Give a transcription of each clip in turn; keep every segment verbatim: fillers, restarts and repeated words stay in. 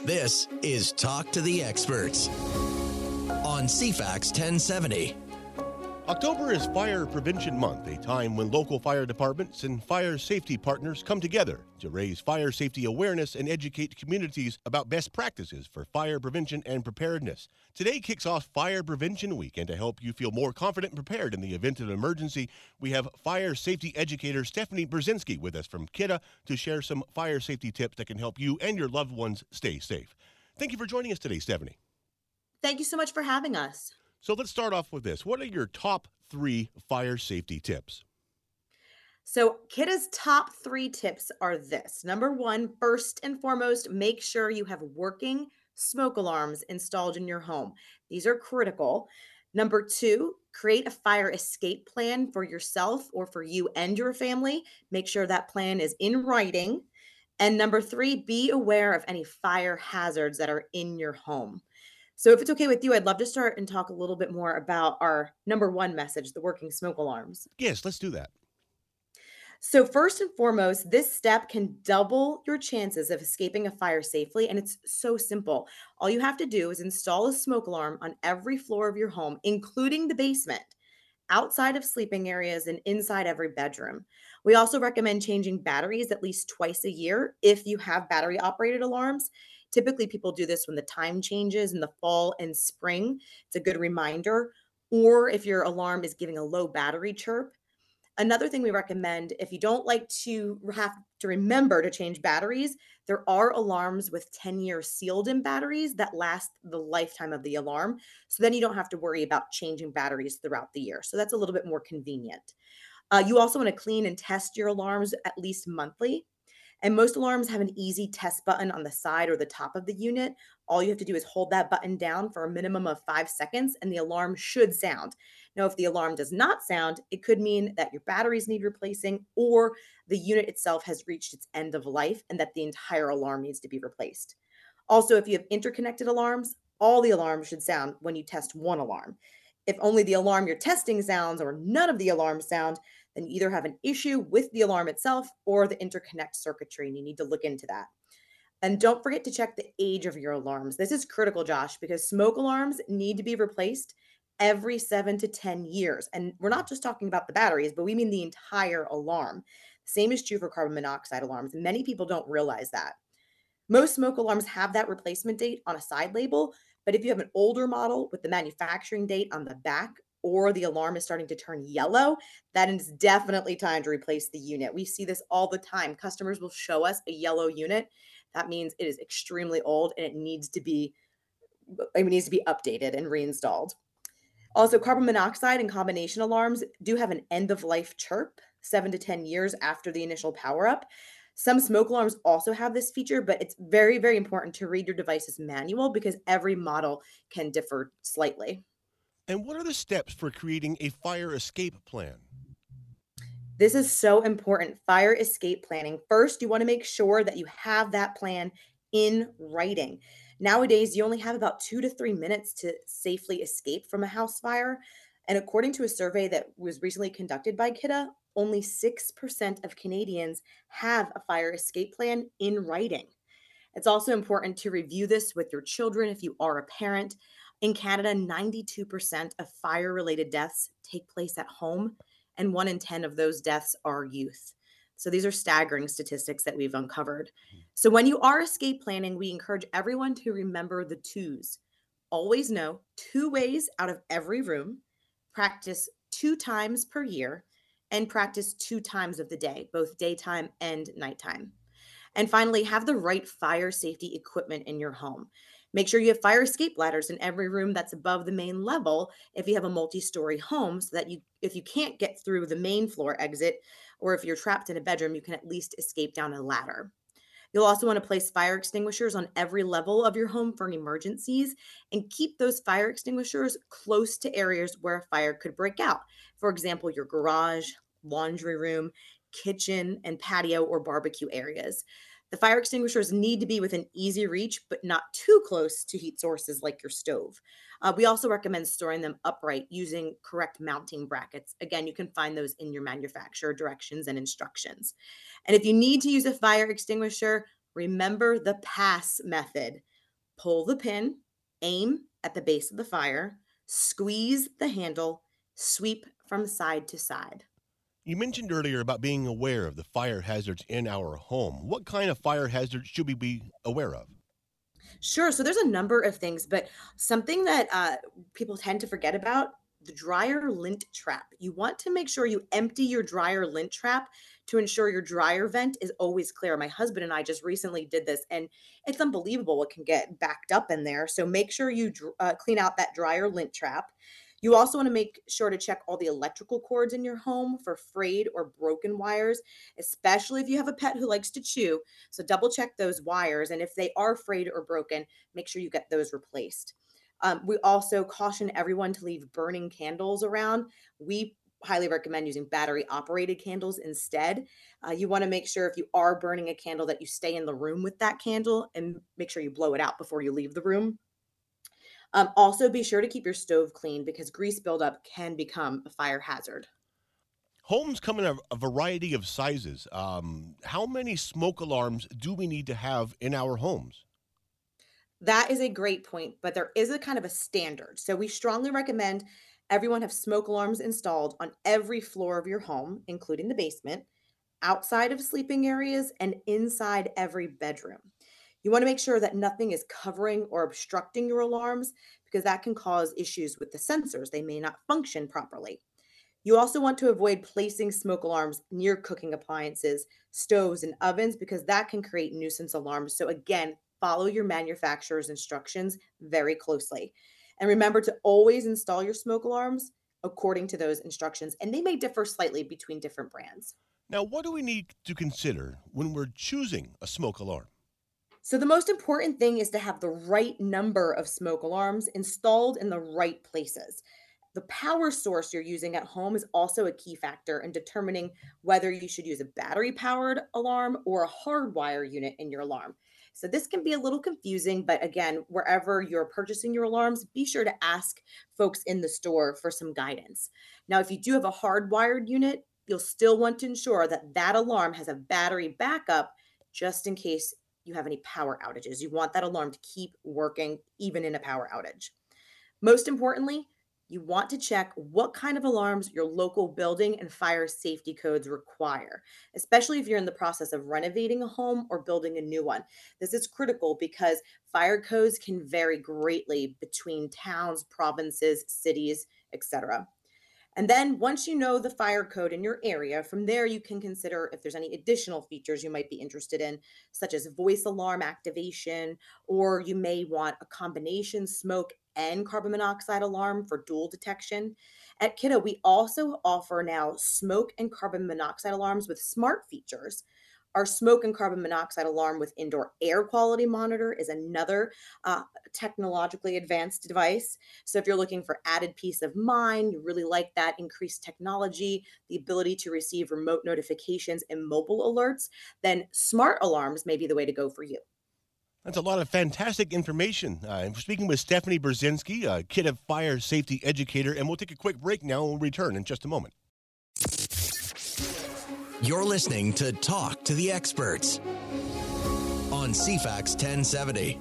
This is Talk to the Experts on C FAX ten seventy. October is Fire Prevention Month, a time when local fire departments and fire safety partners come together to raise fire safety awareness and educate communities about best practices for fire prevention and preparedness. Today kicks off Fire Prevention Week, and to help you feel more confident and prepared in the event of an emergency, we have fire safety educator Stephanie Brzezinski with us from Kidde to share some fire safety tips that can help you and your loved ones stay safe. Thank you for joining us today, Stephanie. Thank you so much for having us. So let's start off with this. What are your top three fire safety tips? So Kidde's top three tips are this. Number one, first and foremost, make sure you have working smoke alarms installed in your home. These are critical. Number two, create a fire escape plan for yourself or for you and your family. Make sure that plan is in writing. And number three, be aware of any fire hazards that are in your home. So if it's okay with you, I'd love to start and talk a little bit more about our number one message, the working smoke alarms. Yes, let's do that. So first and foremost, this step can double your chances of escaping a fire safely, and it's so simple. All you have to do is install a smoke alarm on every floor of your home, including the basement, outside of sleeping areas, and inside every bedroom. We also recommend changing batteries at least twice a year if you have battery-operated alarms. Typically, people do this when the time changes in the fall and spring. It's a good reminder. Or if your alarm is giving a low battery chirp. Another thing we recommend, if you don't like to have to remember to change batteries, there are alarms with ten-year sealed-in batteries that last the lifetime of the alarm. So then you don't have to worry about changing batteries throughout the year. So that's a little bit more convenient. Uh, you also want to clean and test your alarms at least monthly. And most alarms have an easy test button on the side or the top of the unit. All you have to do is hold that button down for a minimum of five seconds and the alarm should sound. Now, if the alarm does not sound, it could mean that your batteries need replacing or the unit itself has reached its end of life and that the entire alarm needs to be replaced. Also, if you have interconnected alarms, all the alarms should sound when you test one alarm. If only the alarm you're testing sounds or none of the alarms sound, then you either have an issue with the alarm itself or the interconnect circuitry, and you need to look into that. And don't forget to check the age of your alarms. This is critical, Josh, because smoke alarms need to be replaced every seven to ten years. And we're not just talking about the batteries, but we mean the entire alarm. Same is true for carbon monoxide alarms. Many people don't realize that. Most smoke alarms have that replacement date on a side label, but if you have an older model with the manufacturing date on the back, or the alarm is starting to turn yellow, that is definitely time to replace the unit. We see this all the time. Customers will show us a yellow unit. That means it is extremely old and it needs to be, it needs to be updated and reinstalled. Also, carbon monoxide and combination alarms do have an end-of-life chirp seven to ten years after the initial power-up. Some smoke alarms also have this feature, but it's very, very important to read your device's manual because every model can differ slightly. And what are the steps for creating a fire escape plan? This is so important. Fire escape planning. First, you want to make sure that you have that plan in writing. Nowadays, you only have about two to three minutes to safely escape from a house fire. And according to a survey that was recently conducted by Kidde, only six percent of Canadians have a fire escape plan in writing. It's also important to review this with your children if you are a parent. In Canada, ninety-two percent of fire-related deaths take place at home, and one in ten of those deaths are youth. So these are staggering statistics that we've uncovered. So when you are escape planning, we encourage everyone to remember the twos. Always know two ways out of every room, practice two times per year, and practice two times of the day, both daytime and nighttime. And finally, have the right fire safety equipment in your home. Make sure you have fire escape ladders in every room that's above the main level if you have a multi-story home, so that you, if you can't get through the main floor exit, or if you're trapped in a bedroom, you can at least escape down a ladder. You'll also want to place fire extinguishers on every level of your home for emergencies and keep those fire extinguishers close to areas where a fire could break out. For example, your garage, laundry room, kitchen, and patio or barbecue areas. The fire extinguishers need to be within easy reach, but not too close to heat sources like your stove. Uh, we also recommend storing them upright using correct mounting brackets. Again, you can find those in your manufacturer directions and instructions. And if you need to use a fire extinguisher, remember the pass method. Pull the pin, aim at the base of the fire, squeeze the handle, sweep from side to side. You mentioned earlier about being aware of the fire hazards in our home. What kind of fire hazards should we be aware of? Sure. So there's a number of things, but something that uh, people tend to forget about the dryer lint trap. You want to make sure you empty your dryer lint trap to ensure your dryer vent is always clear. My husband and I just recently did this, and it's unbelievable what can get backed up in there. So make sure you dr- uh, clean out that dryer lint trap. You also want to make sure to check all the electrical cords in your home for frayed or broken wires, especially if you have a pet who likes to chew. So double check those wires. And if they are frayed or broken, make sure you get those replaced. Um, we also caution everyone to leave burning candles around. We highly recommend using battery operated candles instead. Uh, you want to make sure if you are burning a candle that you stay in the room with that candle and make sure you blow it out before you leave the room. Um, also, be sure to keep your stove clean because grease buildup can become a fire hazard. Homes come in a, a variety of sizes. Um, how many smoke alarms do we need to have in our homes? That is a great point, but there is a kind of a standard. So we strongly recommend everyone have smoke alarms installed on every floor of your home, including the basement, outside of sleeping areas, and inside every bedroom. You want to make sure that nothing is covering or obstructing your alarms because that can cause issues with the sensors. They may not function properly. You also want to avoid placing smoke alarms near cooking appliances, stoves, and ovens because that can create nuisance alarms. So, again, follow your manufacturer's instructions very closely. And remember to always install your smoke alarms according to those instructions, and they may differ slightly between different brands. Now, what do we need to consider when we're choosing a smoke alarm? So, the most important thing is to have the right number of smoke alarms installed in the right places. The power source you're using at home is also a key factor in determining whether you should use a battery powered alarm or a hardwire unit in your alarm. So, this can be a little confusing, but again, wherever you're purchasing your alarms, be sure to ask folks in the store for some guidance. Now, if you do have a hardwired unit, you'll still want to ensure that that alarm has a battery backup just in case you have any power outages. You want that alarm to keep working even in a power outage. Most importantly, you want to check what kind of alarms your local building and fire safety codes require, especially if you're in the process of renovating a home or building a new one. This is critical because fire codes can vary greatly between towns, provinces, cities, et cetera. And then once you know the fire code in your area, from there you can consider if there's any additional features you might be interested in, such as voice alarm activation, or you may want a combination smoke and carbon monoxide alarm for dual detection. At Kiddo, we also offer now smoke and carbon monoxide alarms with smart features. Our smoke and carbon monoxide alarm with indoor air quality monitor is another uh, technologically advanced device. So, if you're looking for added peace of mind, you really like that increased technology, the ability to receive remote notifications and mobile alerts, then smart alarms may be the way to go for you. That's a lot of fantastic information. Uh, I'm speaking with Stephanie Brzezinski, a Kid of Fire Safety Educator, and we'll take a quick break now and we'll return in just a moment. You're listening to Talk to the Experts on C FAX ten seventy.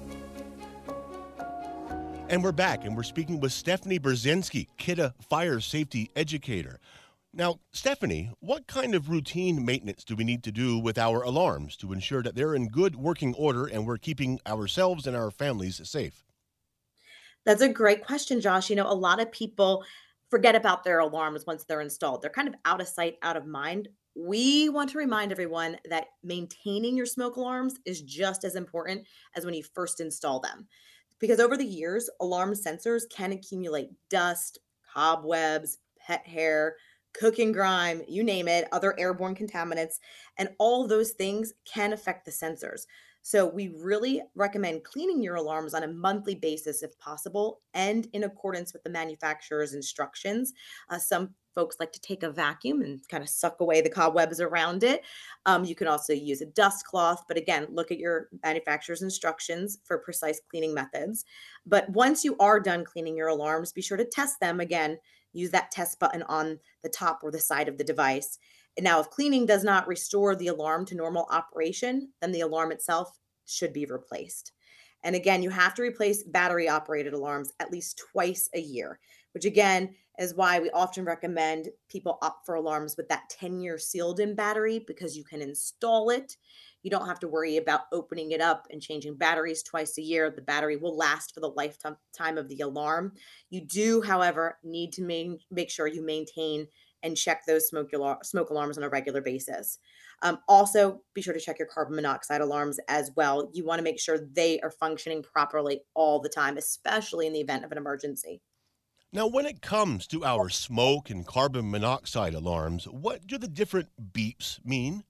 And we're back, and we're speaking with Stephanie Brzezinski, Kidda Fire Safety Educator. Now, Stephanie, what kind of routine maintenance do we need to do with our alarms to ensure that they're in good working order and we're keeping ourselves and our families safe? That's a great question, Josh. You know, a lot of people forget about their alarms once they're installed. They're kind of out of sight, out of mind. We want to remind everyone that maintaining your smoke alarms is just as important as when you first install them. Because over the years, alarm sensors can accumulate dust, cobwebs, pet hair, cooking grime, you name it, other airborne contaminants, and all those things can affect the sensors. So we really recommend cleaning your alarms on a monthly basis if possible and in accordance with the manufacturer's instructions. Uh, some folks like to take a vacuum and kind of suck away the cobwebs around it. Um, you can also use a dust cloth, but again, look at your manufacturer's instructions for precise cleaning methods. But once you are done cleaning your alarms, be sure to test them again. Use that test button on the top or the side of the device. And now, if cleaning does not restore the alarm to normal operation, then the alarm itself should be replaced. And again, you have to replace battery operated alarms at least twice a year, which again is why we often recommend people opt for alarms with that ten year sealed in battery because you can install it. You don't have to worry about opening it up and changing batteries twice a year. The battery will last for the lifetime time of the alarm. You do, however, need to main, make sure you maintain and check those smoke, alar- smoke alarms on a regular basis. Um, also, be sure to check your carbon monoxide alarms as well. You want to make sure they are functioning properly all the time, especially in the event of an emergency. Now, when it comes to our smoke and carbon monoxide alarms, what do the different beeps mean?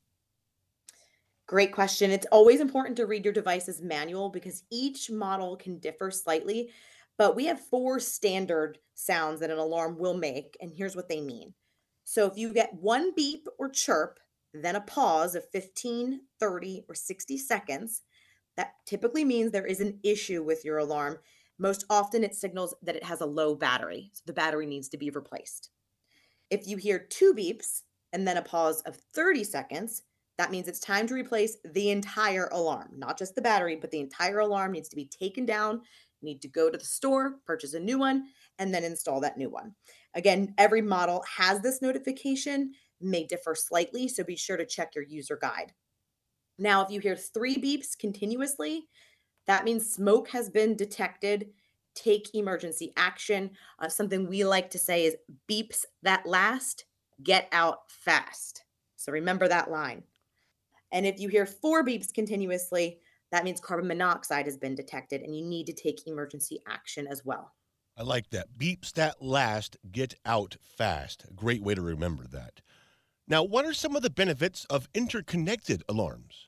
Great question. It's always important to read your device's manual because each model can differ slightly, but we have four standard sounds that an alarm will make, and here's what they mean. So if you get one beep or chirp, then a pause of fifteen, thirty, or sixty seconds, that typically means there is an issue with your alarm. Most often it signals that it has a low battery, so the battery needs to be replaced. If you hear two beeps and then a pause of thirty seconds, that means it's time to replace the entire alarm, not just the battery, but the entire alarm needs to be taken down. You need to go to the store, purchase a new one, and then install that new one. Again, every model has this notification, may differ slightly, so be sure to check your user guide. Now, if you hear three beeps continuously, that means smoke has been detected. Take emergency action. Uh, something we like to say is beeps that last, get out fast. So remember that line. And if you hear four beeps continuously, that means carbon monoxide has been detected and you need to take emergency action as well. I like that. Beeps that last, get out fast. A great way to remember that. Now, what are some of the benefits of interconnected alarms?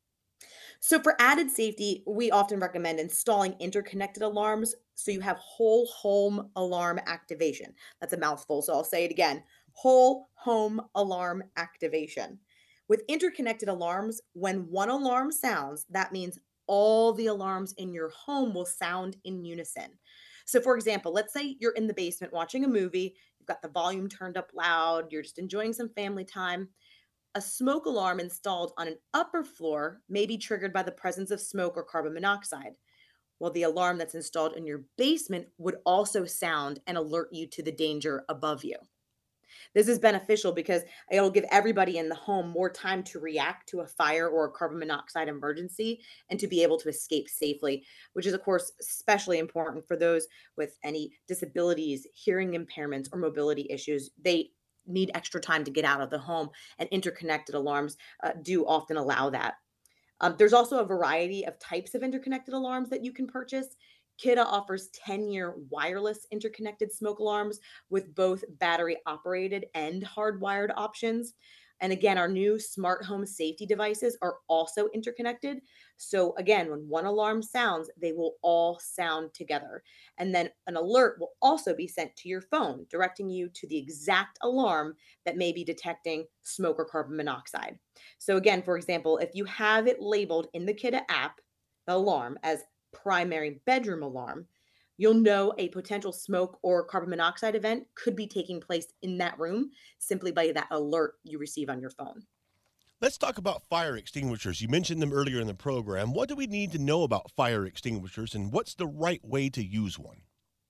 So, for added safety, we often recommend installing interconnected alarms so you have whole home alarm activation. That's a mouthful, so I'll say it again whole home alarm activation. With interconnected alarms, when one alarm sounds, that means all the alarms in your home will sound in unison. So, for example, let's say you're in the basement watching a movie, you've got the volume turned up loud, you're just enjoying some family time. A smoke alarm installed on an upper floor may be triggered by the presence of smoke or carbon monoxide, while the alarm that's installed in your basement would also sound and alert you to the danger above you. This is beneficial because it'll give everybody in the home more time to react to a fire or a carbon monoxide emergency and to be able to escape safely, which is, of course, especially important for those with any disabilities, hearing impairments, or mobility issues. They need extra time to get out of the home, and interconnected alarms uh, do often allow that. Um, there's also a variety of types of interconnected alarms that you can purchase. Kidde offers ten year wireless interconnected smoke alarms with both battery operated and hardwired options. And again, our new smart home safety devices are also interconnected. So, again, when one alarm sounds, they will all sound together. And then an alert will also be sent to your phone, directing you to the exact alarm that may be detecting smoke or carbon monoxide. So, again, for example, if you have it labeled in the Kidde app, the alarm, as primary bedroom alarm, you'll know a potential smoke or carbon monoxide event could be taking place in that room simply by that alert you receive on your phone. Let's talk about fire extinguishers. You mentioned them earlier in the program. What do we need to know about fire extinguishers and what's the right way to use one?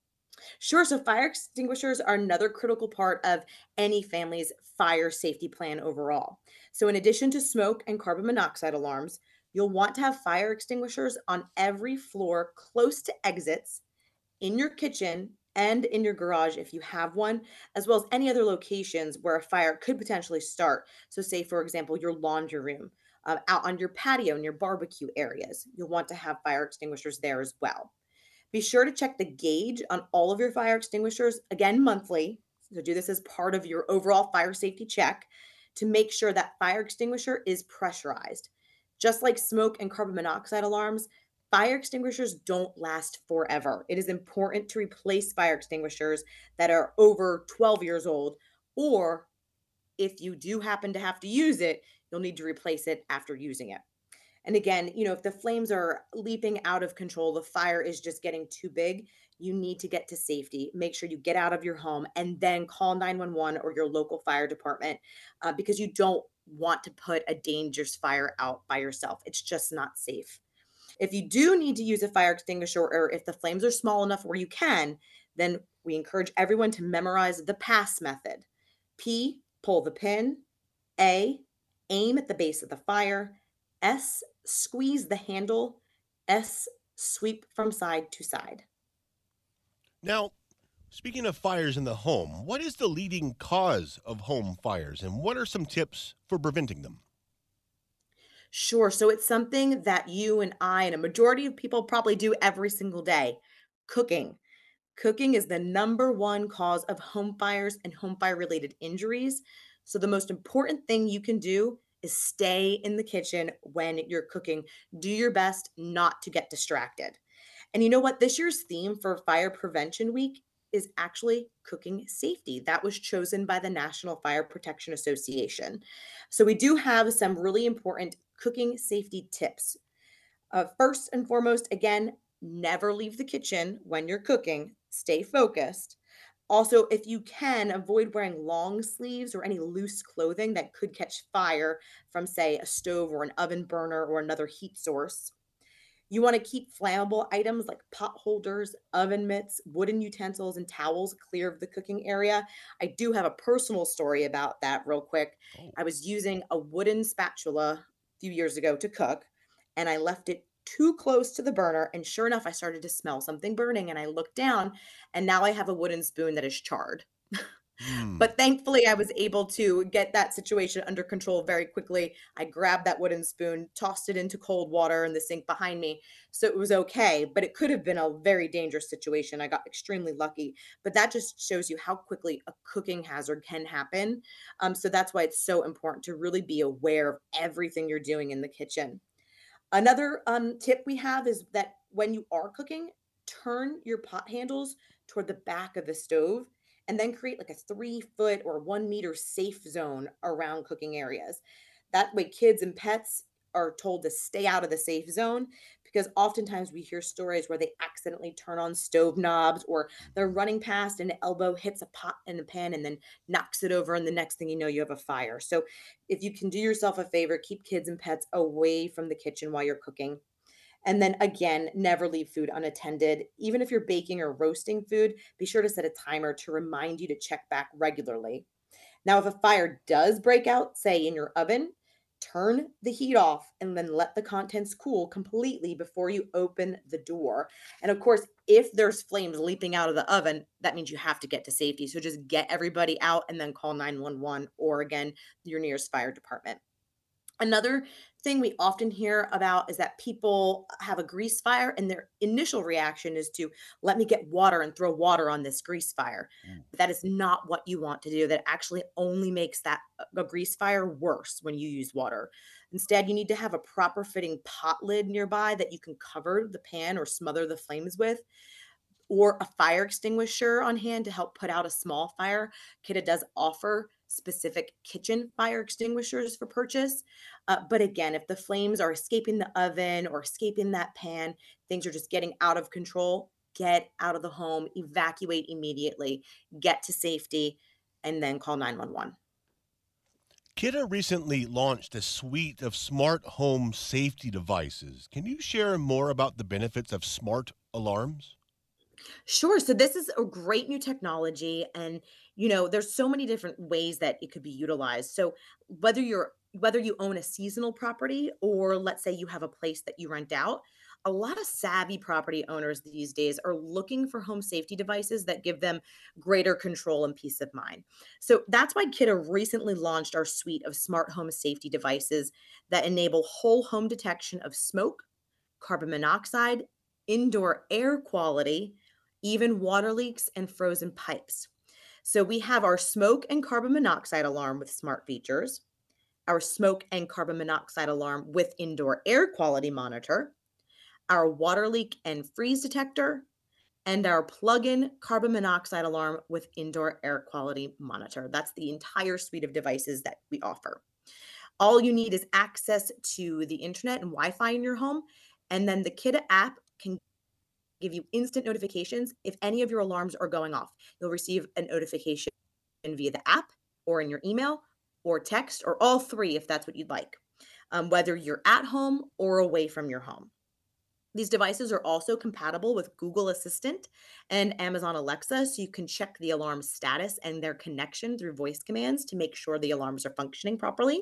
Sure. So, fire extinguishers are another critical part of any family's fire safety plan overall. So, in addition to smoke and carbon monoxide alarms, you'll want to have fire extinguishers on every floor close to exits, in your kitchen, and in your garage if you have one, as well as any other locations where a fire could potentially start. So, say, for example, your laundry room, uh, out on your patio, near barbecue areas, you'll want to have fire extinguishers there as well. Be sure to check the gauge on all of your fire extinguishers again monthly. So, do this as part of your overall fire safety check to make sure that fire extinguisher is pressurized. Just like smoke and carbon monoxide alarms, fire extinguishers don't last forever. It is important to replace fire extinguishers that are over twelve years old, or if you do happen to have to use it, you'll need to replace it after using it. And again, you know, if the flames are leaping out of control, the fire is just getting too big, you need to get to safety. Make sure you get out of your home and then call nine one one or your local fire department uh, because you don't want to put a dangerous fire out by yourself. It's just not safe. If you do need to use a fire extinguisher or if the flames are small enough where you can, then we encourage everyone to memorize the pass method. P, pull the pin. A, aim at the base of the fire. S, squeeze the handle. S, sweep from side to side. Now, speaking of fires in the home, what is the leading cause of home fires and what are some tips for preventing them? Sure. So it's something that you and I and a majority of people probably do every single day: cooking. Cooking is the number one cause of home fires and home fire related injuries. So, the most important thing you can do is stay in the kitchen when you're cooking. Do your best not to get distracted. And you know what? This year's theme for Fire Prevention Week is actually cooking safety. That was chosen by the National Fire Protection Association. So, we do have some really important cooking safety tips. Uh, first and foremost, again, never leave the kitchen when you're cooking. Stay focused. Also, if you can, avoid wearing long sleeves or any loose clothing that could catch fire from, say, a stove or an oven burner or another heat source. You want to keep flammable items like pot holders, oven mitts, wooden utensils, and towels clear of the cooking area. I do have a personal story about that, real quick. Oh, I was using a wooden spatula a few years ago to cook, and I left it too close to the burner. And sure enough, I started to smell something burning, and I looked down, and now I have a wooden spoon that is charred. hmm. But thankfully, I was able to get that situation under control very quickly. I grabbed that wooden spoon, tossed it into cold water in the sink behind me. So it was okay, but it could have been a very dangerous situation. I got extremely lucky. But that just shows you how quickly a cooking hazard can happen. Um, so that's why it's so important to really be aware of everything you're doing in the kitchen. Another um, tip we have is that when you are cooking, turn your pot handles toward the back of the stove and then create like a three foot or one meter safe zone around cooking areas. That way, kids and pets are told to stay out of the safe zone because oftentimes we hear stories where they accidentally turn on stove knobs or they're running past and an elbow hits a pot and a pan and then knocks it over. And the next thing you know, you have a fire. So if you can do yourself a favor, keep kids and pets away from the kitchen while you're cooking. And then again, never leave food unattended. Even if you're baking or roasting food, be sure to set a timer to remind you to check back regularly. Now, if a fire does break out, say in your oven, turn the heat off and then let the contents cool completely before you open the door. And of course, if there's flames leaping out of the oven, that means you have to get to safety. So just get everybody out and then call nine one one or again, your nearest fire department. Another thing we often hear about is that people have a grease fire and their initial reaction is to let me get water and throw water on this grease fire. Mm. But that is not what you want to do. That actually only makes that a grease fire worse when you use water. Instead, you need to have a proper fitting pot lid nearby that you can cover the pan or smother the flames with, or a fire extinguisher on hand to help put out a small fire. Kidde does offer specific kitchen fire extinguishers for purchase. Uh, but again, if the flames are escaping the oven or escaping that pan, things are just getting out of control, get out of the home, evacuate immediately, get to safety, and then call nine one one. Kidde recently launched a suite of smart home safety devices. Can you share more about the benefits of smart alarms? Sure. So this is a great new technology and you know, there's so many different ways that it could be utilized. So whether you're whether you own a seasonal property or let's say you have a place that you rent out, a lot of savvy property owners these days are looking for home safety devices that give them greater control and peace of mind. So that's why Kidde recently launched our suite of smart home safety devices that enable whole home detection of smoke, carbon monoxide, indoor air quality, even water leaks and frozen pipes. So we have our smoke and carbon monoxide alarm with smart features, our smoke and carbon monoxide alarm with indoor air quality monitor, our water leak and freeze detector, and our plug-in carbon monoxide alarm with indoor air quality monitor. That's the entire suite of devices that we offer. All you need is access to the internet and Wi-Fi in your home, and then the Kidde app can give you instant notifications if any of your alarms are going off. You'll receive a notification via the app or in your email or text or all three if that's what you'd like, um, whether you're at home or away from your home. These devices are also compatible with Google Assistant and Amazon Alexa, so you can check the alarm status and their connection through voice commands to make sure the alarms are functioning properly.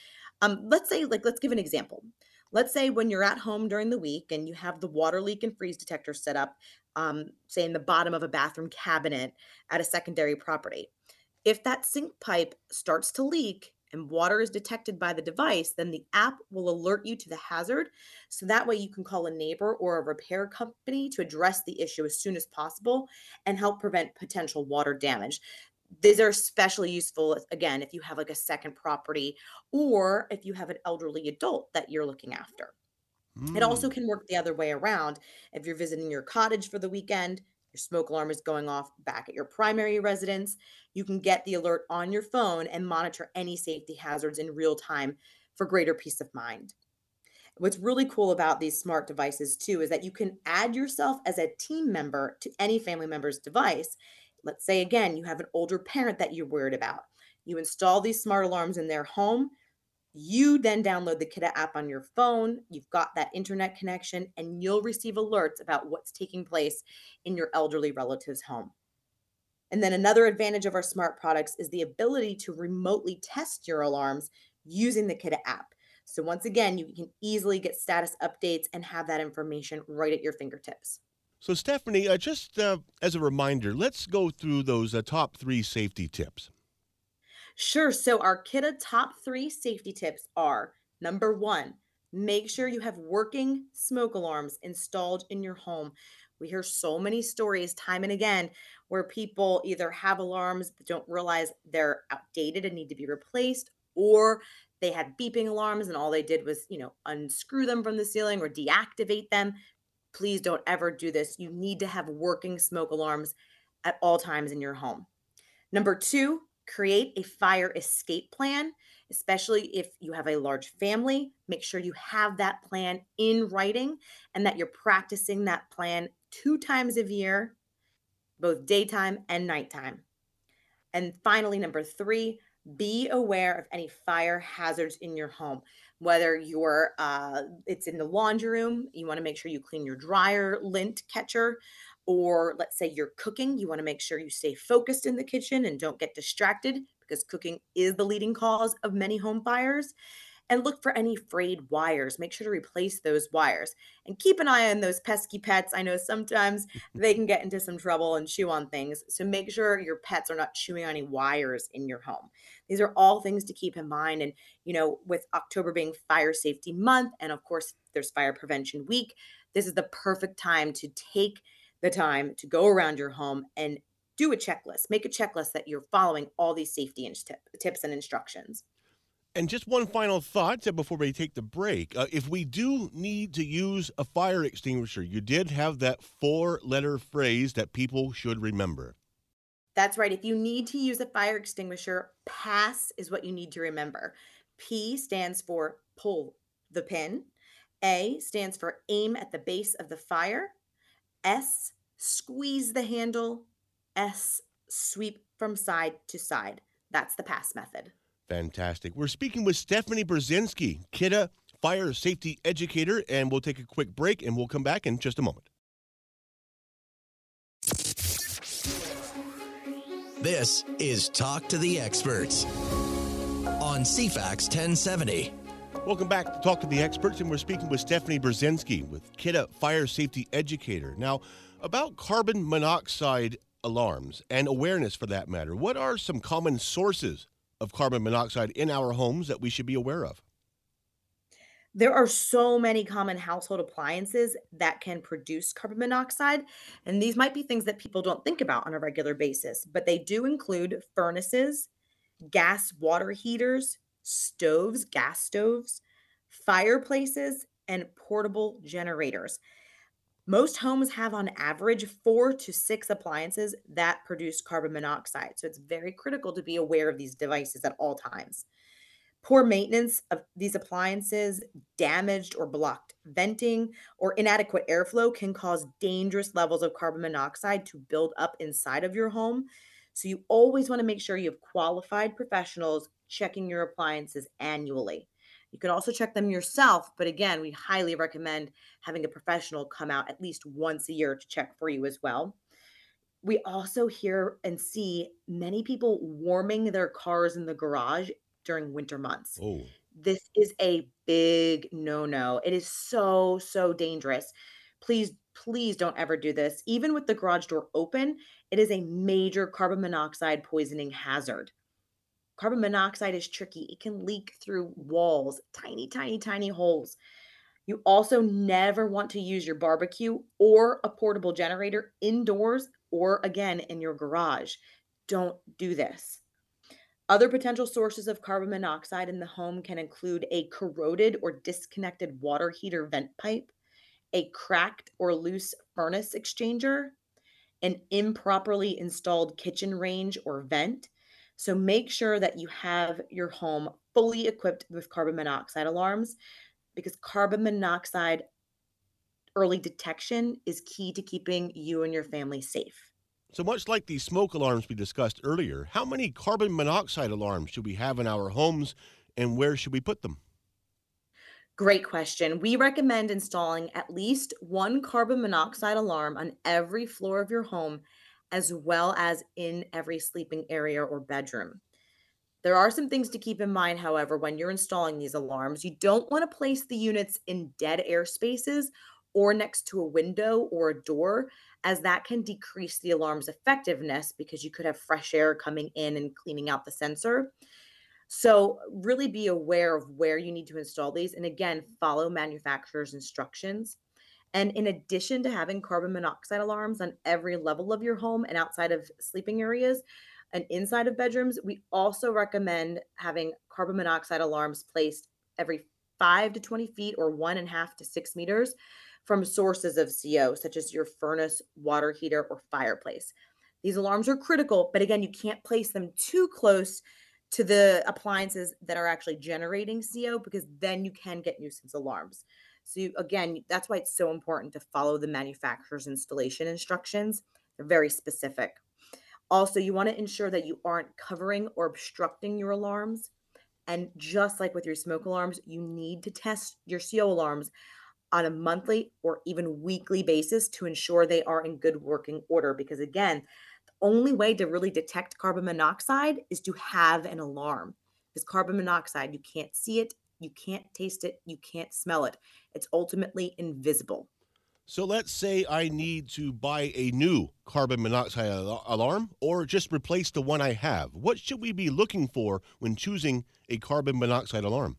Um, let's say, like, let's give an example. Let's say when you're at home during the week and you have the water leak and freeze detector set up, um, say in the bottom of a bathroom cabinet at a secondary property. If that sink pipe starts to leak and water is detected by the device, then the app will alert you to the hazard. So that way you can call a neighbor or a repair company to address the issue as soon as possible and help prevent potential water damage. These are especially useful, again, if you have like a second property or if you have an elderly adult that you're looking after. It also Mm. can work the other way around. If you're visiting your cottage for the weekend, your smoke alarm is going off back at your primary residence, you can get the alert on your phone and monitor any safety hazards in real time for greater peace of mind. What's really cool about these smart devices too is that you can add yourself as a team member to any family member's device. Let's say again, you have an older parent that you're worried about. You install these smart alarms in their home, you then download the Kidda app on your phone. You've got that internet connection, and you'll receive alerts about what's taking place in your elderly relative's home. And then another advantage of our smart products is the ability to remotely test your alarms using the Kidda app. So, once again, you can easily get status updates and have that information right at your fingertips. So, Stephanie, uh, just uh, as a reminder, let's go through those uh, top three safety tips. Sure. So, our Kidda top three safety tips are number one, make sure you have working smoke alarms installed in your home. We hear so many stories time and again where people either have alarms but don't realize they're outdated and need to be replaced, or they had beeping alarms and all they did was, you know, unscrew them from the ceiling or deactivate them. Please don't ever do this. You need to have working smoke alarms at all times in your home. Number two, create a fire escape plan, especially if you have a large family. Make sure you have that plan in writing and that you're practicing that plan two times a year, both daytime and nighttime. And finally, number three, be aware of any fire hazards in your home. Whether you're uh, it's in the laundry room, you want to make sure you clean your dryer lint catcher, or let's say you're cooking, you want to make sure you stay focused in the kitchen and don't get distracted because cooking is the leading cause of many home fires. And look for any frayed wires. Make sure to replace those wires and keep an eye on those pesky pets. I know sometimes they can get into some trouble and chew on things. So make sure your pets are not chewing on any wires in your home. These are all things to keep in mind. And, you know, with October being Fire Safety Month, and of course, there's Fire Prevention Week, this is the perfect time to take the time to go around your home and do a checklist. Make a checklist that you're following all these safety and tip, tips and instructions. And just one final thought uh, before we take the break. Uh, if we do need to use a fire extinguisher, you did have that four letter phrase that people should remember. That's right. If you need to use a fire extinguisher, PASS is what you need to remember. P stands for pull the pin. A stands for aim at the base of the fire. S, squeeze the handle. S, sweep from side to side. That's the PASS method. Fantastic. We're speaking with Stephanie Brzezinski, Kidda fire safety educator, and we'll take a quick break and we'll come back in just a moment. This is Talk to the Experts on C FAX ten seventy. Welcome back to Talk to the Experts, and we're speaking with Stephanie Brzezinski with Kidda fire safety educator. Now, about carbon monoxide alarms and awareness for that matter, what are some common sources of carbon monoxide in our homes that we should be aware of? There are so many common household appliances that can produce carbon monoxide, and these might be things that people don't think about on a regular basis, but they do include furnaces, gas water heaters, stoves, gas stoves, fireplaces, and portable generators. Most homes have on average four to six appliances that produce carbon monoxide. So it's very critical to be aware of these devices at all times. Poor maintenance of these appliances, damaged or blocked venting, or inadequate airflow can cause dangerous levels of carbon monoxide to build up inside of your home. So you always want to make sure you have qualified professionals checking your appliances annually. You can also check them yourself, but again, we highly recommend having a professional come out at least once a year to check for you as well. We also hear and see many people warming their cars in the garage during winter months. Oh, This is a big no-no. It is so, so dangerous. Please, please don't ever do this. Even with the garage door open, it is a major carbon monoxide poisoning hazard. Carbon monoxide is tricky. It can leak through walls, tiny, tiny, tiny holes. You also never want to use your barbecue or a portable generator indoors or again in your garage. Don't do this. Other potential sources of carbon monoxide in the home can include a corroded or disconnected water heater vent pipe, a cracked or loose furnace exchanger, an improperly installed kitchen range or vent. So make sure that you have your home fully equipped with carbon monoxide alarms because carbon monoxide early detection is key to keeping you and your family safe. so much like the smoke alarms we discussed earlier, how many carbon monoxide alarms should we have in our homes and where should we put them? Great question. We recommend installing at least one carbon monoxide alarm on every floor of your home, as well as in every sleeping area or bedroom. There are some things to keep in mind, however, when you're installing these alarms. You don't want to place the units in dead air spaces or next to a window or a door, as that can decrease the alarm's effectiveness because you could have fresh air coming in and cleaning out the sensor. So, really be aware of where you need to install these. And again, follow manufacturer's instructions. And in addition to having carbon monoxide alarms on every level of your home and outside of sleeping areas and inside of bedrooms, we also recommend having carbon monoxide alarms placed every five to twenty feet or one and a half to six meters from sources of C O, such as your furnace, water heater, or fireplace. These alarms are critical, but again, you can't place them too close to the appliances that are actually generating C O because then you can get nuisance alarms. So you, again, that's why it's so important to follow the manufacturer's installation instructions. They're very specific. Also, you want to ensure that you aren't covering or obstructing your alarms. And just like with your smoke alarms, you need to test your C O alarms on a monthly or even weekly basis to ensure they are in good working order. Because again, the only way to really detect carbon monoxide is to have an alarm. Because carbon monoxide, you can't see it, you can't taste it, you can't smell it. It's ultimately invisible. So let's say I need to buy a new carbon monoxide al- alarm or just replace the one I have. What should we be looking for when choosing a carbon monoxide alarm?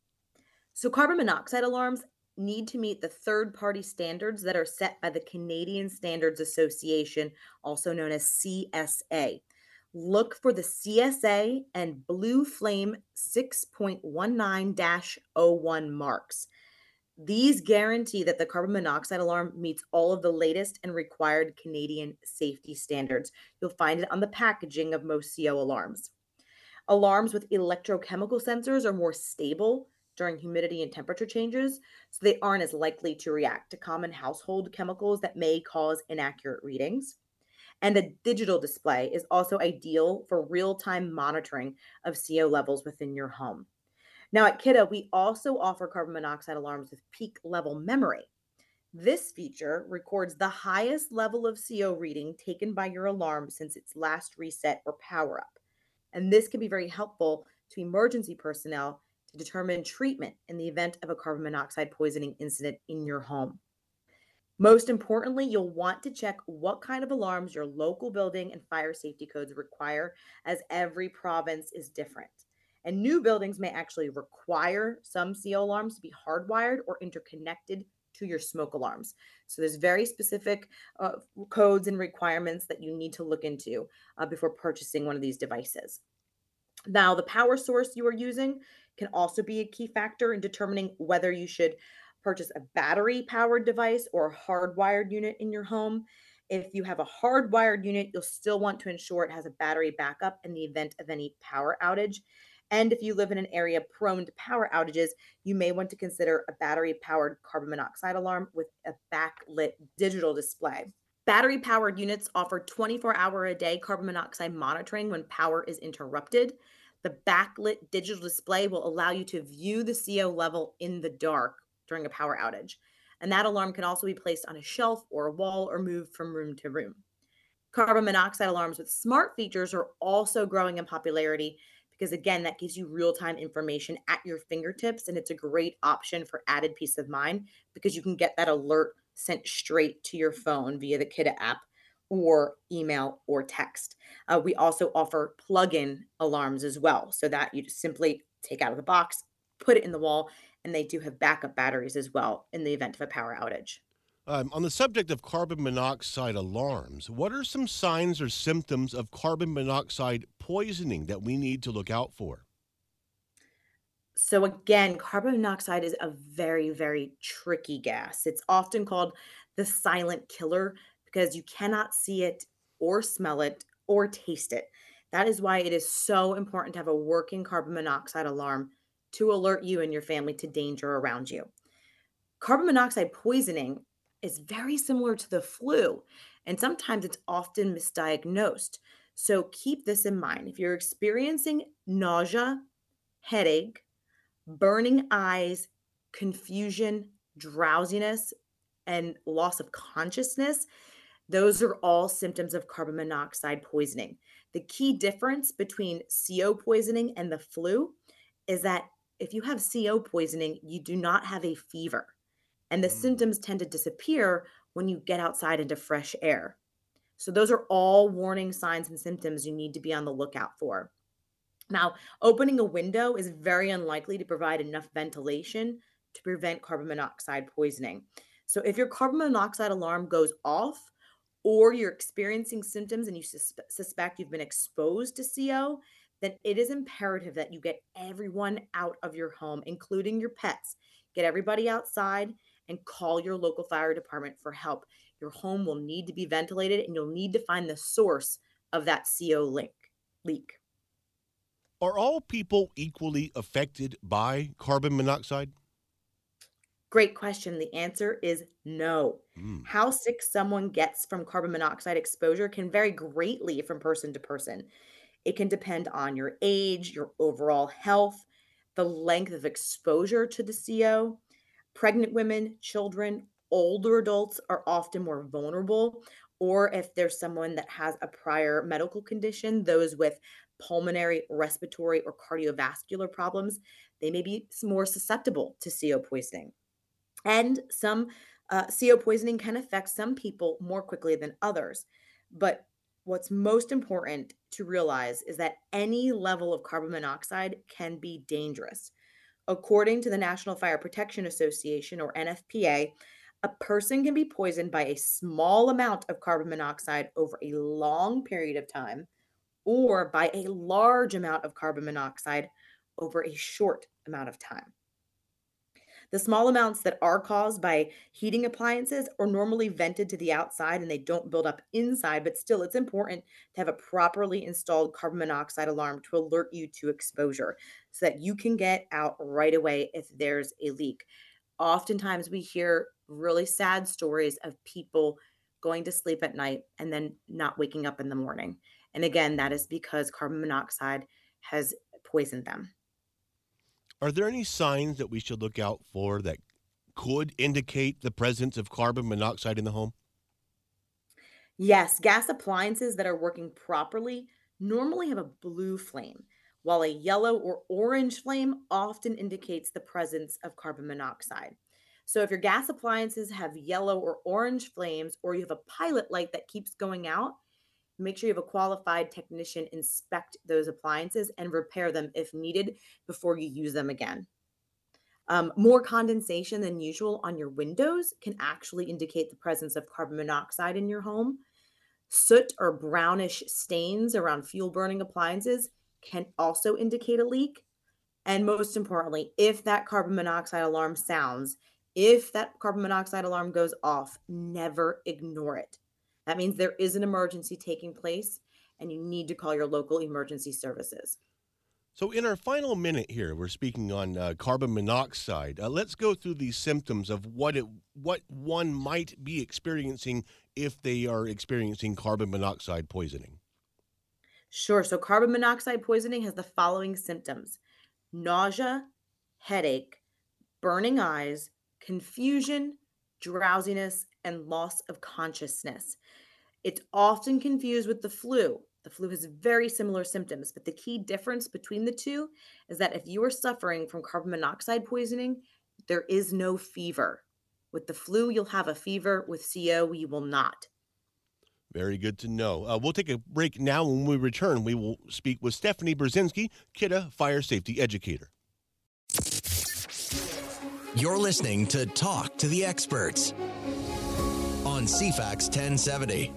So, carbon monoxide alarms need to meet the third party standards that are set by the Canadian Standards Association, also known as C S A. Look for the C S A and Blue Flame six point one nine dash oh one marks. These guarantee that the carbon monoxide alarm meets all of the latest and required Canadian safety standards. You'll find it on the packaging of most C O alarms. Alarms with electrochemical sensors are more stable during humidity and temperature changes, so they aren't as likely to react to common household chemicals that may cause inaccurate readings. And a digital display is also ideal for real time monitoring of C O levels within your home. Now, at Kidda, we also offer carbon monoxide alarms with peak level memory. This feature records the highest level of C O reading taken by your alarm since its last reset or power up. And this can be very helpful to emergency personnel to determine treatment in the event of a carbon monoxide poisoning incident in your home. Most importantly, you'll want to check what kind of alarms your local building and fire safety codes require, as every province is different. And new buildings may actually require some C O alarms to be hardwired or interconnected to your smoke alarms. So there's very specific uh, codes and requirements that you need to look into uh, before purchasing one of these devices. Now, the power source you are using can also be a key factor in determining whether you should purchase a battery powered device or a hardwired unit in your home. If you have a hardwired unit, you'll still want to ensure it has a battery backup in the event of any power outage. And if you live in an area prone to power outages, you may want to consider a battery powered carbon monoxide alarm with a backlit digital display. Battery powered units offer twenty-four hour a day carbon monoxide monitoring when power is interrupted. The backlit digital display will allow you to view the C O level in the dark during a power outage. And that alarm can also be placed on a shelf or a wall or moved from room to room. Carbon monoxide alarms with smart features are also growing in popularity because, again, that gives you real time information at your fingertips. And it's a great option for added peace of mind because you can get that alert sent straight to your phone via the Kidda app or email or text. Uh, we also offer plug in alarms as well, so that you just simply take out of the box, put it in the wall, and they do have backup batteries as well in the event of a power outage. Um, on the subject of carbon monoxide alarms, what are some signs or symptoms of carbon monoxide poisoning that we need to look out for? So, again, carbon monoxide is a very, very tricky gas. It's often called the silent killer because you cannot see it or smell it or taste it. That is why it is so important to have a working carbon monoxide alarm to alert you and your family to danger around you. Carbon monoxide poisoning is very similar to the flu, and sometimes it's often misdiagnosed. So keep this in mind. If you're experiencing nausea, headache, burning eyes, confusion, drowsiness, and loss of consciousness, those are all symptoms of carbon monoxide poisoning. The key difference between C O poisoning and the flu is that if you have C O poisoning, you do not have a fever, and the Mm. symptoms tend to disappear when you get outside into fresh air. So, those are all warning signs and symptoms you need to be on the lookout for. Now, opening a window is very unlikely to provide enough ventilation to prevent carbon monoxide poisoning. So, if your carbon monoxide alarm goes off or you're experiencing symptoms and you sus- suspect you've been exposed to C O, then it is imperative that you get everyone out of your home, including your pets. Get everybody outside and call your local fire department for help. Your home will need to be ventilated and you'll need to find the source of that C O link, leak. Are all people equally affected by carbon monoxide? Great question. The answer is no. Mm. How sick someone gets from carbon monoxide exposure can vary greatly from person to person. It can depend on your age, your overall health, the length of exposure to the C O. Pregnant women, children, older adults are often more vulnerable, or if there's someone that has a prior medical condition, those with pulmonary, respiratory, or cardiovascular problems, they may be s- more susceptible to C O poisoning. And some uh, C O poisoning can affect some people more quickly than others. But what's most important to realize is that any level of carbon monoxide can be dangerous. According to the National Fire Protection Association, or N F P A, a a person can be poisoned by a small amount of carbon monoxide over a long period of time or by a large amount of carbon monoxide over a short amount of time. The small amounts that are caused by heating appliances are normally vented to the outside and they don't build up inside, but still, it's important to have a properly installed carbon monoxide alarm to alert you to exposure so that you can get out right away if there's a leak. Oftentimes, we hear really sad stories of people going to sleep at night and then not waking up in the morning. And again, that is because carbon monoxide has poisoned them. Are there any signs that we should look out for that could indicate the presence of carbon monoxide in the home? Yes, gas appliances that are working properly normally have a blue flame, while a yellow or orange flame often indicates the presence of carbon monoxide. So, if your gas appliances have yellow or orange flames, or you have a pilot light that keeps going out, make sure you have a qualified technician inspect those appliances and repair them if needed before you use them again. Um, more condensation than usual on your windows can actually indicate the presence of carbon monoxide in your home. Soot or brownish stains around fuel burning appliances can also indicate a leak. And most importantly, if that carbon monoxide alarm sounds, if that carbon monoxide alarm goes off, never ignore it. That means there is an emergency taking place and you need to call your local emergency services. So, in our final minute here, we're speaking on uh, carbon monoxide. Uh, let's go through these symptoms of what it, what one might be experiencing if they are experiencing carbon monoxide poisoning. Sure. So carbon monoxide poisoning has the following symptoms: nausea, headache, burning eyes, confusion, drowsiness, and loss of consciousness. It's often confused with the flu. The flu has very similar symptoms, but the key difference between the two is that if you are suffering from carbon monoxide poisoning, there is no fever. With the flu, you'll have a fever. With C O, you will not. Very good to know. Uh, we'll take a break now. When we return, we will speak with Stephanie Brzezinski, Kidde Fire Safety Educator. You're listening to Talk to the Experts on C FAX ten seventy.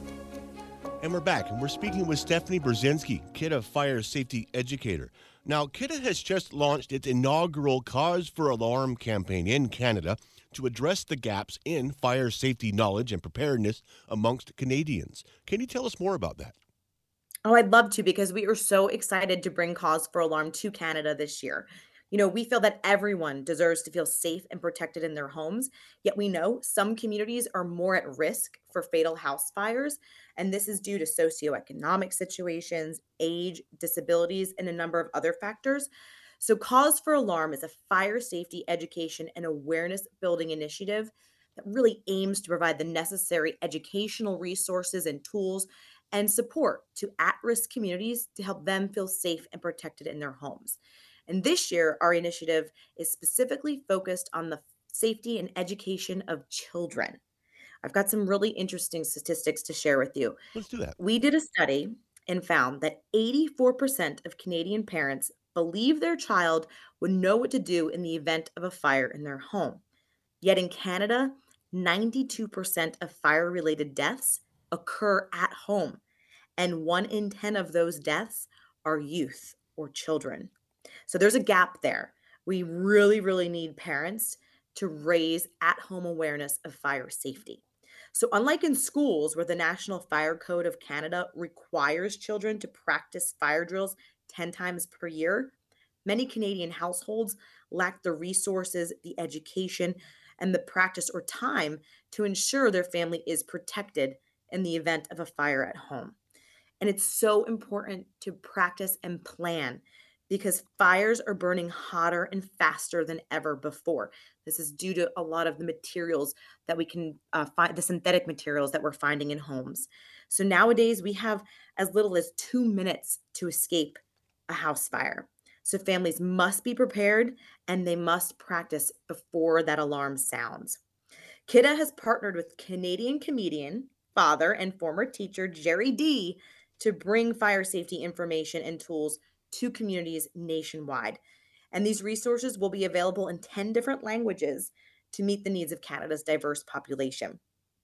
And we're back, and we're speaking with Stephanie Brzezinski, Kidde Fire Safety Educator. Now, Kidde has just launched its inaugural Cause for Alarm campaign in Canada to address the gaps in fire safety knowledge and preparedness amongst Canadians. Can you tell us more about that? Oh, I'd love to, because we are so excited to bring Cause for Alarm to Canada this year. You know, we feel that everyone deserves to feel safe and protected in their homes, yet we know some communities are more at risk for fatal house fires, and this is due to socioeconomic situations, age, disabilities, and a number of other factors. So, Cause for Alarm is a fire safety education and awareness building initiative that really aims to provide the necessary educational resources and tools and support to at risk communities to help them feel safe and protected in their homes. And this year, our initiative is specifically focused on the safety and education of children. I've got some really interesting statistics to share with you. Let's do that. We did a study and found that eighty-four percent of Canadian parents believe their child would know what to do in the event of a fire in their home. Yet in Canada, ninety-two percent of fire related deaths occur at home, and one in ten of those deaths are youth or children. So there's a gap there. We really, really need parents to raise at home awareness of fire safety. So, unlike in schools where the National Fire Code of Canada requires children to practice fire drills ten times per year, many Canadian households lack the resources, the education, and the practice or time to ensure their family is protected in the event of a fire at home. And it's so important to practice and plan, because fires are burning hotter and faster than ever before. This is due to a lot of the materials that we can uh, find, the synthetic materials that we're finding in homes. So nowadays we have as little as two minutes to escape a house fire. So families must be prepared, and they must practice before that alarm sounds. Kidde has partnered with Canadian comedian, father, and former teacher Jerry D to bring fire safety information and tools to communities nationwide. And these resources will be available in ten different languages to meet the needs of Canada's diverse population.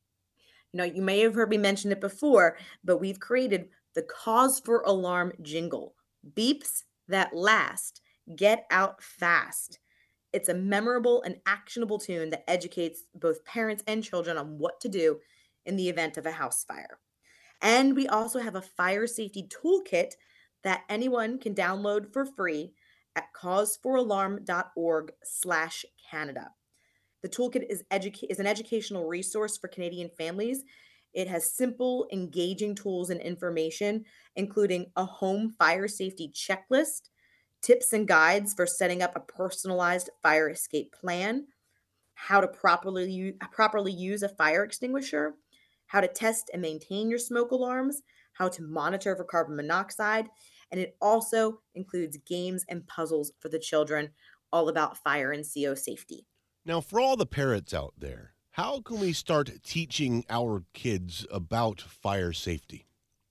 You know, you may have heard me mention it before, but we've created the Cause for Alarm jingle. Beeps that last, get out fast. It's a memorable and actionable tune that educates both parents and children on what to do in the event of a house fire. And we also have a fire safety toolkit that anyone can download for free at causeforalarm.org slash Canada. The toolkit is, educa- is an educational resource for Canadian families. It has simple, engaging tools and information, including a home fire safety checklist, tips and guides for setting up a personalized fire escape plan, how to properly, u- properly use a fire extinguisher, how to test and maintain your smoke alarms, how to monitor for carbon monoxide, and it also includes games and puzzles for the children, all about fire and C O safety. Now, for all the parents out there, how can we start teaching our kids about fire safety?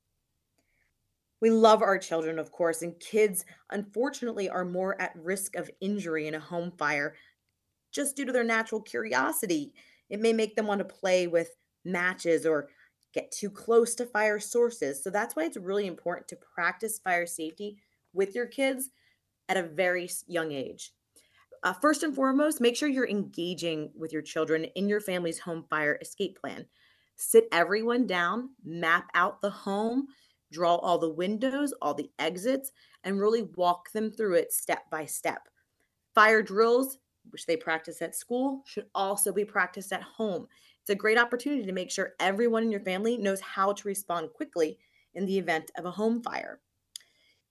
We love our children, of course, and kids, unfortunately, are more at risk of injury in a home fire just due to their natural curiosity. It may make them want to play with matches or get too close to fire sources. So that's why it's really important to practice fire safety with your kids at a very s- young age. Uh, first and foremost, make sure you're engaging with your children in your family's home fire escape plan. Sit everyone down, map out the home, draw all the windows, all the exits, and really walk them through it step by step. Fire drills, which they practice at school, should also be practiced at home. It's a great opportunity to make sure everyone in your family knows how to respond quickly in the event of a home fire.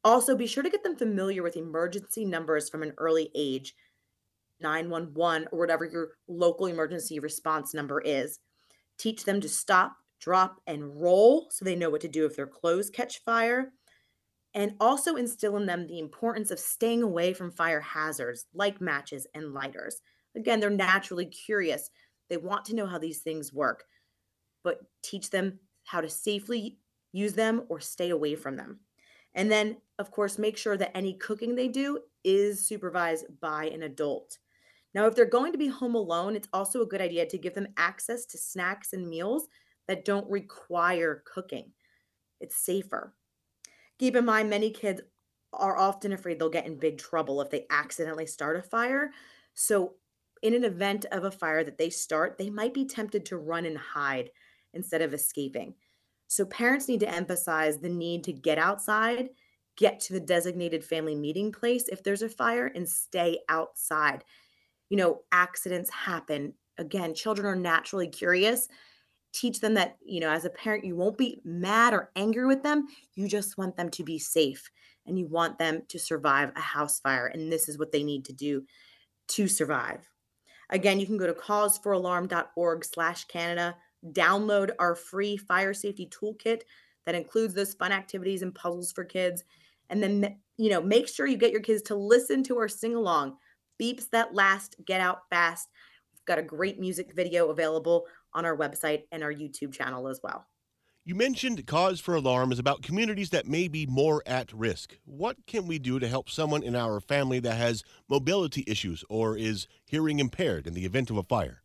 Also, be sure to get them familiar with emergency numbers from an early age, nine one one or whatever your local emergency response number is. Teach them to stop, drop, and roll so they know what to do if their clothes catch fire. And also instill in them the importance of staying away from fire hazards like matches and lighters. Again, they're naturally curious. They want to know how these things work, but teach them how to safely use them or stay away from them. And then, of course, make sure that any cooking they do is supervised by an adult. Now, if they're going to be home alone, it's also a good idea to give them access to snacks and meals that don't require cooking. It's safer. Keep in mind, many kids are often afraid they'll get in big trouble if they accidentally start a fire. So, in an event of a fire that they start, they might be tempted to run and hide instead of escaping. So, parents need to emphasize the need to get outside, get to the designated family meeting place if there's a fire, and stay outside. You know, accidents happen. Again, children are naturally curious. Teach them that, you know, as a parent, you won't be mad or angry with them. You just want them to be safe and you want them to survive a house fire. And this is what they need to do to survive. Again, you can go to cause for alarm.org slash Canada, download our free fire safety toolkit that includes those fun activities and puzzles for kids. And then, you know, make sure you get your kids to listen to our sing along, Beeps That Last, Get Out Fast. We've got a great music video available on our website and our YouTube channel as well. You mentioned Cause for Alarm is about communities that may be more at risk. What can we do to help someone in our family that has mobility issues or is hearing impaired in the event of a fire?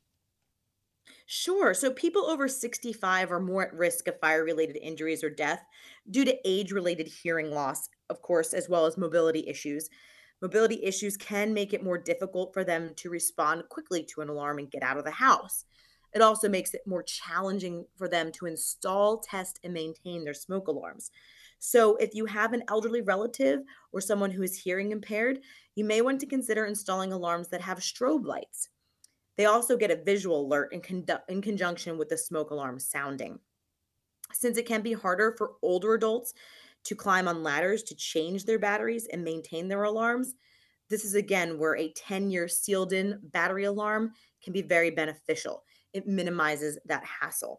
Sure. So people over sixty-five are more at risk of fire related injuries or death due to age related hearing loss, of course, as well as mobility issues. Mobility issues can make it more difficult for them to respond quickly to an alarm and get out of the house. It also makes it more challenging for them to install, test, and maintain their smoke alarms. So, if you have an elderly relative or someone who is hearing impaired, you may want to consider installing alarms that have strobe lights. They also get a visual alert in, condu- in conjunction with the smoke alarm sounding. Since it can be harder for older adults to climb on ladders to change their batteries and maintain their alarms, this is again where a ten year sealed in battery alarm can be very beneficial. It minimizes that hassle.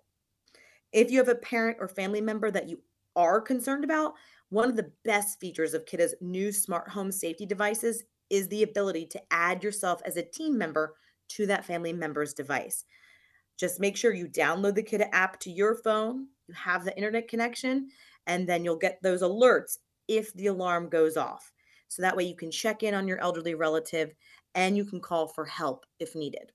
If you have a parent or family member that you are concerned about, one of the best features of Kidda's new smart home safety devices is the ability to add yourself as a team member to that family member's device. Just make sure you download the Kidda app to your phone, you have the internet connection, and then you'll get those alerts if the alarm goes off. So that way you can check in on your elderly relative and you can call for help if needed.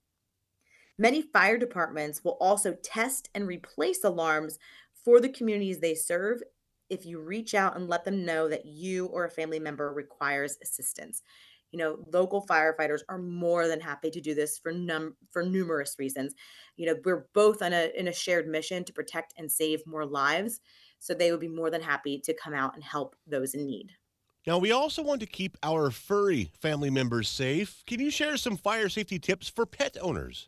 Many fire departments will also test and replace alarms for the communities they serve if you reach out and let them know that you or a family member requires assistance. You know, local firefighters are more than happy to do this for num for numerous reasons. You know, we're both on a in a shared mission to protect and save more lives, so they would be more than happy to come out and help those in need. Now, we also want to keep our furry family members safe. Can you share some fire safety tips for pet owners?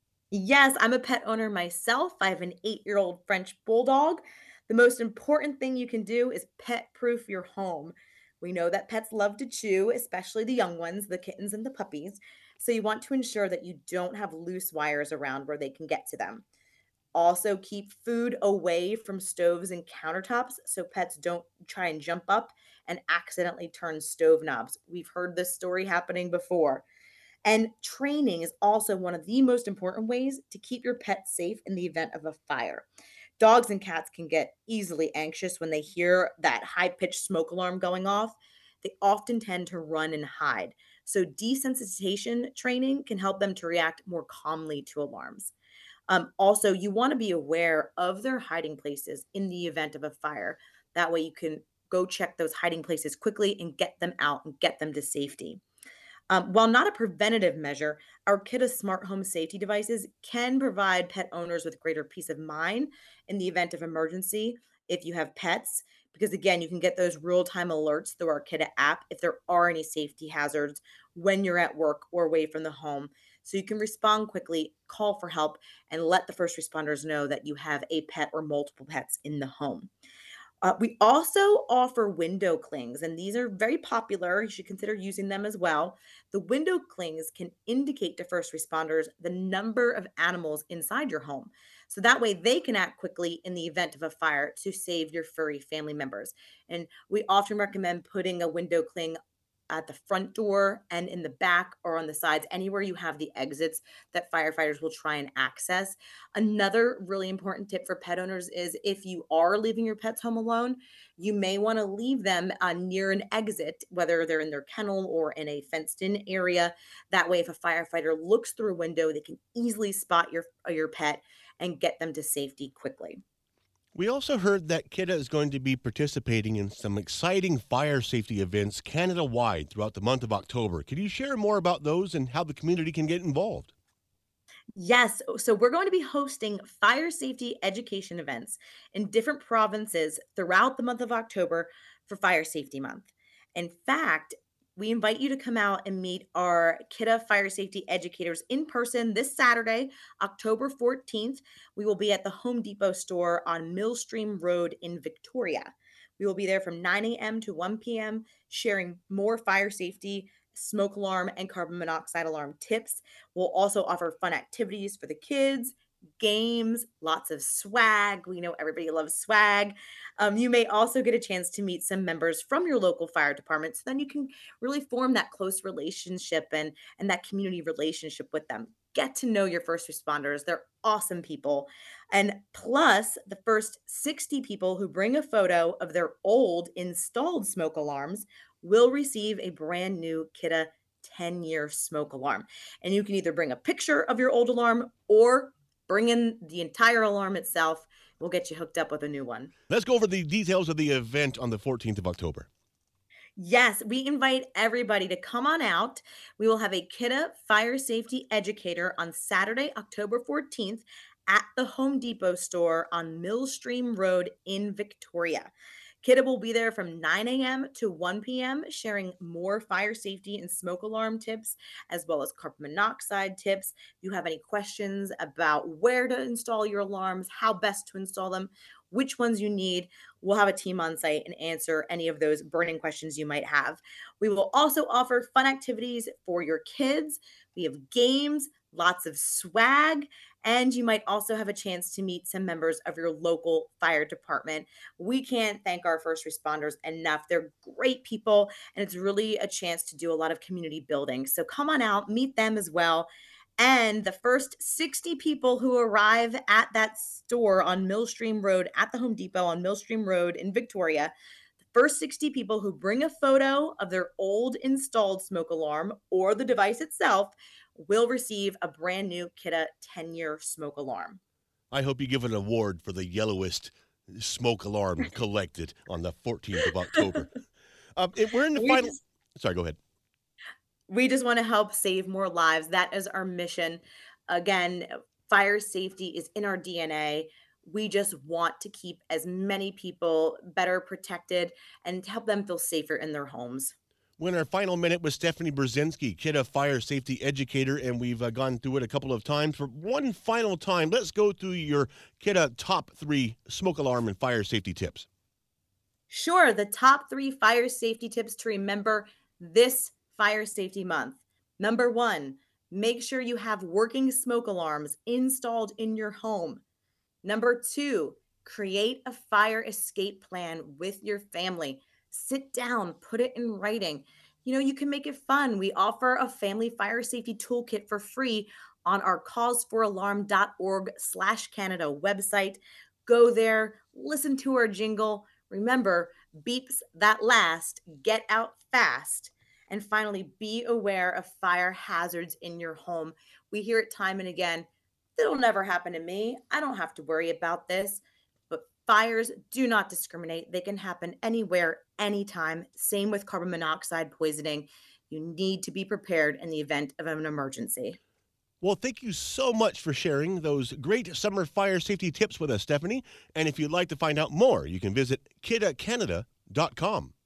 Yes, I'm a pet owner myself. I have an eight-year-old French bulldog. The most important thing you can do is pet-proof your home. We know that pets love to chew, especially the young ones, the kittens and the puppies. So you want to ensure that you don't have loose wires around where they can get to them. Also, keep food away from stoves and countertops so pets don't try and jump up and accidentally turn stove knobs. We've heard this story happening before. And training is also one of the most important ways to keep your pet safe in the event of a fire. Dogs and cats can get easily anxious when they hear that high pitched smoke alarm going off. They often tend to run and hide. So, desensitization training can help them to react more calmly to alarms. Um, also, you want to be aware of their hiding places in the event of a fire. That way, you can go check those hiding places quickly and get them out and get them to safety. Um, while not a preventative measure, our Kidda smart home safety devices can provide pet owners with greater peace of mind in the event of emergency if you have pets, because again, you can get those real time alerts through our Kidda app if there are any safety hazards when you're at work or away from the home. So you can respond quickly, call for help, and let the first responders know that you have a pet or multiple pets in the home. Uh, we also offer window clings, and these are very popular. You should consider using them as well. The window clings can indicate to first responders the number of animals inside your home. So that way they can act quickly in the event of a fire to save your furry family members. And we often recommend putting a window cling at the front door and in the back or on the sides, anywhere you have the exits that firefighters will try and access. Another really important tip for pet owners is if you are leaving your pets home alone, you may want to leave them uh, near an exit, whether they're in their kennel or in a fenced in area. That way, if a firefighter looks through a window, they can easily spot your, uh, your pet and get them to safety quickly. We also heard that Kidda is going to be participating in some exciting fire safety events Canada-wide throughout the month of October. Can you share more about those and how the community can get involved? Yes. So we're going to be hosting fire safety education events in different provinces throughout the month of October for Fire Safety Month. In fact, we invite you to come out and meet our Kidda fire safety educators in person this Saturday, October fourteenth. We will be at the Home Depot store on Millstream Road in Victoria. We will be there from nine a m to one p m sharing more fire safety, smoke alarm, and carbon monoxide alarm tips. We'll also offer fun activities for the kids, games, lots of swag. We know everybody loves swag. Um, you may also get a chance to meet some members from your local fire department. So then you can really form that close relationship and, and that community relationship with them. Get to know your first responders. They're awesome people. And plus, the first sixty people who bring a photo of their old installed smoke alarms will receive a brand new Kidda ten year smoke alarm. And you can either bring a picture of your old alarm or bring in the entire alarm itself. We'll get you hooked up with a new one. Let's go over the details of the event on the fourteenth of October. Yes, we invite everybody to come on out. We will have a Kidda fire safety educator on Saturday, October fourteenth at the Home Depot store on Millstream Road in Victoria. Kidda will be there from nine a m to one p m sharing more fire safety and smoke alarm tips, as well as carbon monoxide tips. If you have any questions about where to install your alarms, how best to install them, which ones you need, we'll have a team on site and answer any of those burning questions you might have. We will also offer fun activities for your kids. We have games, lots of swag, and you might also have a chance to meet some members of your local fire department. We can't thank our first responders enough. They're great people, and it's really a chance to do a lot of community building. So come on out, meet them as well. And the first sixty people who arrive at that store on Millstream Road, at the Home Depot on Millstream Road in Victoria, the first sixty people who bring a photo of their old installed smoke alarm or the device itself will receive a brand new Kidda ten year smoke alarm. I hope you give an award for the yellowest smoke alarm collected on the fourteenth of October. Um, it- we're in the We final. just, Sorry, go ahead. we just want to help save more lives. That is our mission. Again, fire safety is in our D N A. We just want to keep as many people better protected and to help them feel safer in their homes. We're in our final minute with Stephanie Brzezinski, Kidda fire safety educator, and we've uh, gone through it a couple of times. For one final time, let's go through your Kidda top three smoke alarm and fire safety tips. Sure, the top three fire safety tips to remember this Fire Safety Month. Number one, make sure you have working smoke alarms installed in your home. Number two, create a fire escape plan with your family. Sit down, put it in writing. You know, you can make it fun. We offer a family fire safety toolkit for free on our cause for alarm dot org slash Canada website. Go there, listen to our jingle. Remember, beeps that last, get out fast. And finally, be aware of fire hazards in your home. We hear it time and again. It'll never happen to me. I don't have to worry about this. But fires do not discriminate. They can happen anywhere, anytime. Same with carbon monoxide poisoning. You need to be prepared in the event of an emergency. Well, thank you so much for sharing those great summer fire safety tips with us, Stephanie. And if you'd like to find out more, you can visit kidda canada dot com.